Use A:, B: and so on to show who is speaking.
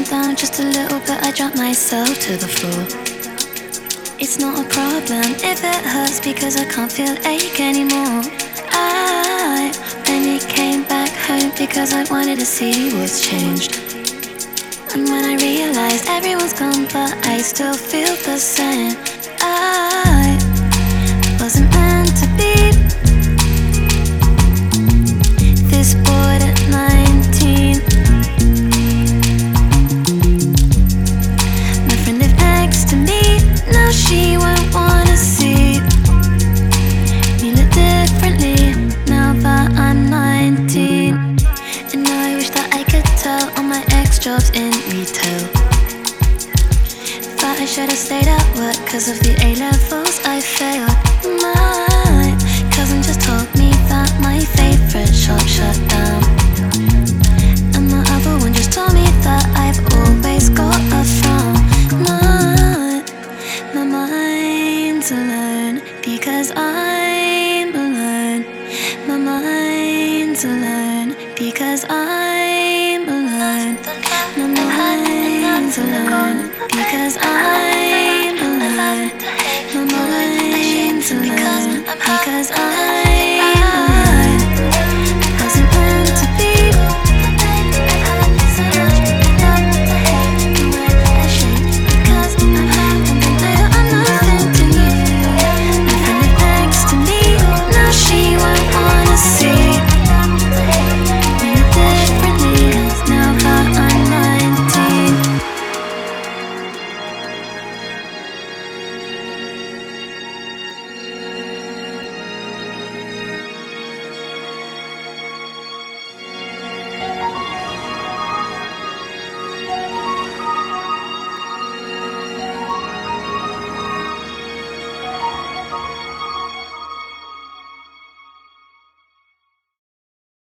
A: down just a little bit, I drop myself to the floor. It's not a problem if it hurts because I can't feel ache anymore. I only came back home because I wanted to see what's changed. And when I realized everyone's gone but I still feel the same, I wasn't meant to be this bored at 19. My friend lived next to me, now she won't wanna see me look differently now that I'm 19. And now I wish that I could tell all my ex-jobs in retail that I should have stayed at work cause of the A-levels I failed. My cousin just told me that my favorite shop shut down, and my other one just told me that I've always got a frown. My mind's alone because I'm alone. My mind's alone because I'm alone. My mind's alone because I'm alone. My mind's alone because I'm